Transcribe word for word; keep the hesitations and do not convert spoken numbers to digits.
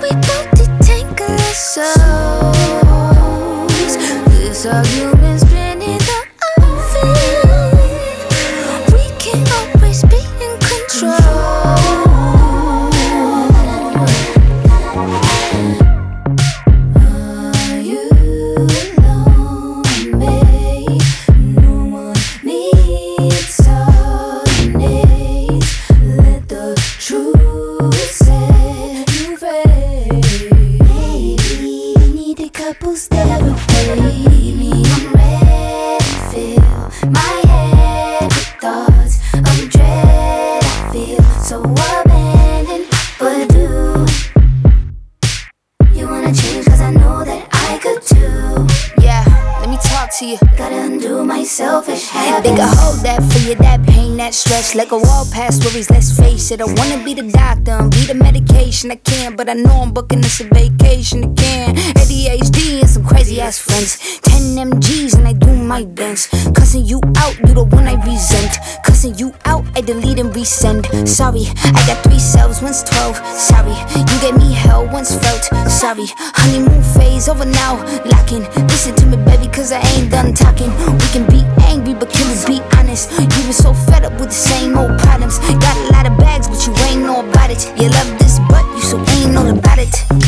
we both detangle our souls. This argument's been in the oven. We can't always be in control. Are you alone, babe? No one needs alternates. Let the truth set you free. Maybe we need a couple's therapy. Me, I'm ready to fill my head with thoughts of dread. I feel so abandoned, but do you wanna change? Cause I know that I could too. Yeah, let me talk to you. Gotta undo my selfish habits. Think I hold that for you, that pain, that stress. Let go all past worries, let's face it. I wanna be the doctor and be the medication. I can't, but I know I'm booking this a vacation again. A D H D and some crazy ass friends. ten M Gs and I do my dance. Cussing you out, you the one I resent. Cussing you out, I delete and resend. Sorry, I got three selves, one's twelve. Sorry, you gave me hell, once felt. Sorry, honeymoon phase over now. Locking, listen to me, baby, cause I ain't done talking. We can be angry, but can we be honest? You were so fed up with the same old problems. Got a lot of bags, but you ain't know about it. You love this, but you so ain't all about it.